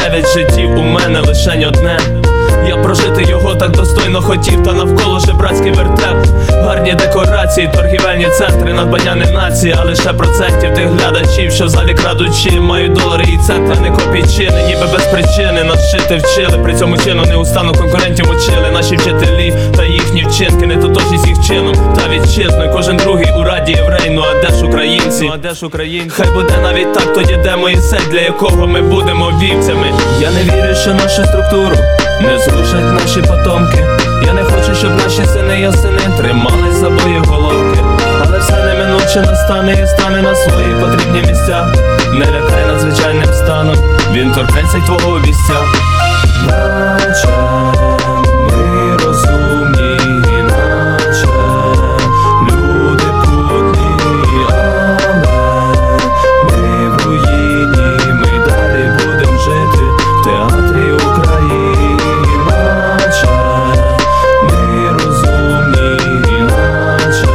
9 життів, у мене лишень одне. Я прожити його так достойно хотів, та навколо жебрацький вертеп. Гарні декорації, торгівельні центри, надбання не нації, а лише процентів тих глядачів, що в залі крадучи мають долари і центри, не копійчини, ніби без причини нас жити вчили. При цьому чину неустанно конкурентів учили наші вчителі та їхні вчинки, не тотожність їх чином та вітчизною. Кожен другий у раді єврей, ну а де ж українці? Хай буде навіть так, тоді де Моїсей, для якого ми будемо вівцями. Я не вірю, що нашу структуру не зрушать наші потомки. Я не хочу, щоб наші сини і сини тримались за боєголовки. Але все неминуче настане і стане на свої потрібні місця. Не лякай надзвичайним станом, він торкнеться й твого обіця. Наче ми розумні, наче люди путні, але ми в руїні, ми далі будем жити в театрі України. Наче ми розумні, наче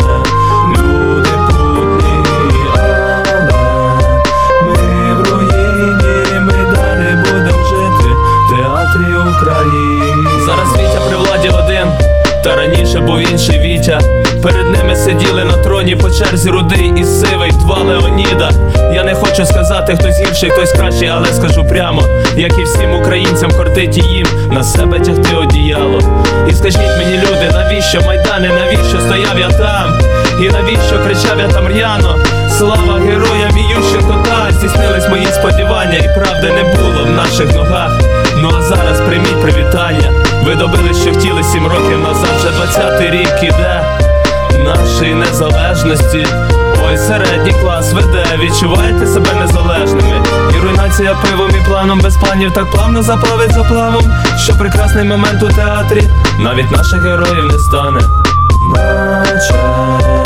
люди путні, але ми в руїні, ми далі будем жити в театрі України. Зараз Вітя при владі один, та раніше був інший Вітя. Перед ними сиділи на троні по черзі рудий і сивий, 2 Леоніда. Я не хочу сказати, хтось гірший, хтось кращий, але скажу прямо, як і всім українцям кортить їм на себе тягти одіяло. І скажіть мені, люди, навіщо Майдани, навіщо стояв я там? І навіщо кричав я там р'яно? Слава героям і Ющенко, та здійснились мої сподівання, і правди не було в наших ногах. Ну а зараз прийміть привітання. Ви добились, що хотіли 7 років назад, вже 20-й рік іде нашої незалежності. Ой, середній клас веде, відчуваєте себе незалежними. І руйнація пивом і планом без планів так плавно заплавить заплавом, що прекрасний момент у театрі навіть наших героїв не стане. Наче